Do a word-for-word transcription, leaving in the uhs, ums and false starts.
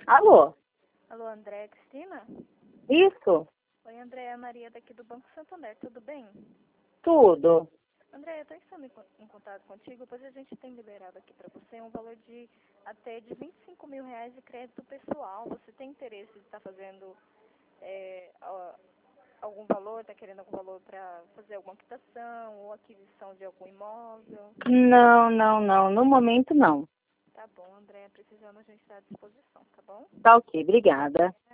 Alô? Alô, Andréa Cristina? Isso? Oi, Andréa, Maria daqui do Banco Santander, tudo bem? Tudo. Andréa, eu estou entrando em, con- em contato contigo, pois a gente tem liberado aqui para você um valor de até de vinte e cinco mil reais de crédito pessoal. Você tem interesse de estar fazendo é, ó, algum valor, está querendo algum valor para fazer alguma quitação ou aquisição de algum imóvel? Não, não, não. No momento, não. Tá bom, Andréa, precisamos a gente está à disposição, tá bom? Tá ok, obrigada.